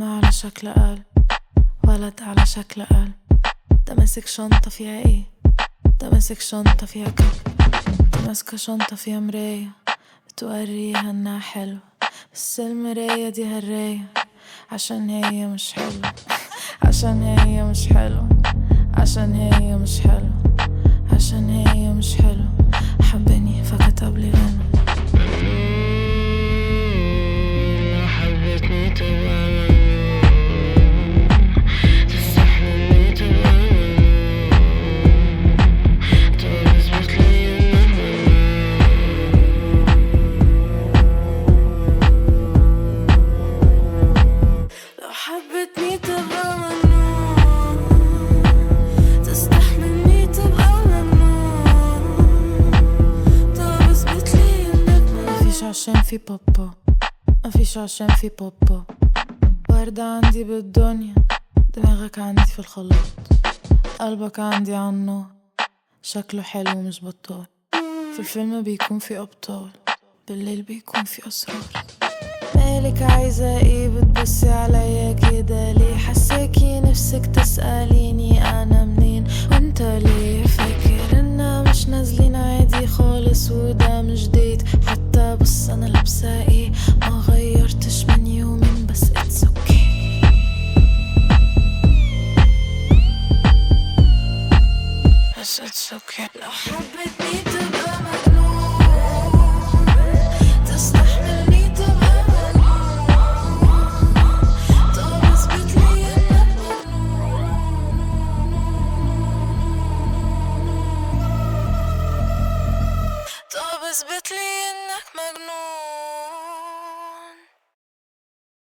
أما على شكل قلب، ولد على شكل قلب. ده ماسك شنطة فيها ايه؟ ده ماسك شنطة فيها كلب. ده ماسكة شنطة فيها مراية بتوريها انها حلوة، بس المراية دي هراية عشان هي مش حلوة. عشان هي مش حلوة. عشان هي مش حلوة. عشان هي مش حلوة. حبني فكتب لي غنى. لو حبيتني تبقى مجنون، تستحملني تبقى مجنون، تقعد تثبت لي انك مجنون. لو حبتني تبقى مجنون، تستحملني تبقى مجنون، طب اثبت لي انك مفيش عشان في بابا، مفيش عشان في بابا. وردة عندي بالدنيا، دماغك عندي في الخلاط، قلبك عندي عنه، شكله حلو مش بطال. في الفيلم بيكون في أبطال، بالليل بيكون في أسرار. مالك عايزة ايه بتبصي عليا كده ليه؟ حساكي نفسك تسأليني أنا منين، وانت ليه فاكر إننا مش نازلين عادي خالص وده مش ديت حتى؟ بص أنا لابسة ايه، ما غيرتش من يومين بس it's okay. بس it's okay. لو حبتني تبقى مجنون، تستحملني تبقى مجنون، طب اثبت لي انك مجنون، طب اثبت لي انك مجنون.